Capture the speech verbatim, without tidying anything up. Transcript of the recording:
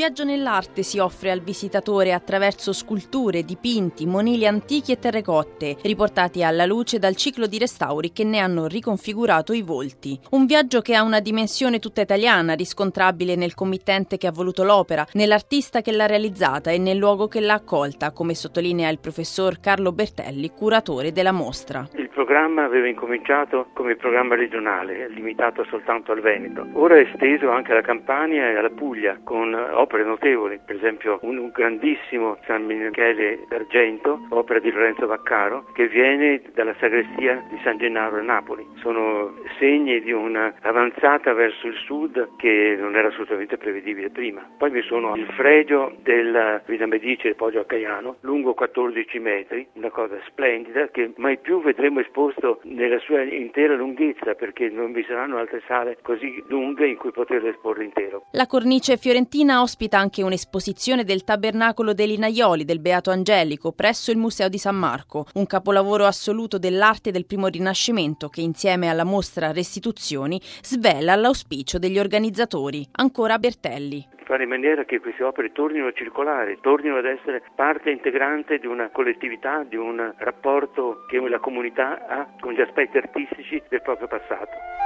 viaggio nell'arte si offre al visitatore attraverso sculture, dipinti, monili antichi e terrecotte, riportati alla luce dal ciclo di restauri che ne hanno riconfigurato i volti. Un viaggio che ha una dimensione tutta italiana, riscontrabile nel committente che ha voluto l'opera, nell'artista che l'ha realizzata e nel luogo che l'ha accolta, come sottolinea il professor Carlo Bertelli, curatore della mostra. Il programma aveva incominciato come programma regionale, limitato soltanto al Veneto. Ora è esteso anche alla Campania e alla Puglia, con opere notevoli, per esempio un grandissimo San Michele d'Argento, opera di Lorenzo Vaccaro, che viene dalla sagrestia di San Gennaro a Napoli. Sono segni di una avanzata verso il sud che non era assolutamente prevedibile prima. Poi vi sono il fregio della Villa Medici del Poggio a Caiano, lungo quattordici metri, una cosa splendida che mai più vedremo esposto nella sua intera lunghezza, perché non vi saranno altre sale così lunghe in cui poterlo esporre intero. La cornice fiorentina ospita anche un'esposizione del Tabernacolo dei Linaioli del Beato Angelico presso il Museo di San Marco, un capolavoro assoluto dell'arte del primo Rinascimento che insieme alla mostra Restituzioni svela l'auspicio degli organizzatori. Ancora Bertelli. Fare in maniera che queste opere tornino a circolare, tornino ad essere parte integrante di una collettività, di un rapporto che la comunità ha con gli aspetti artistici del proprio passato.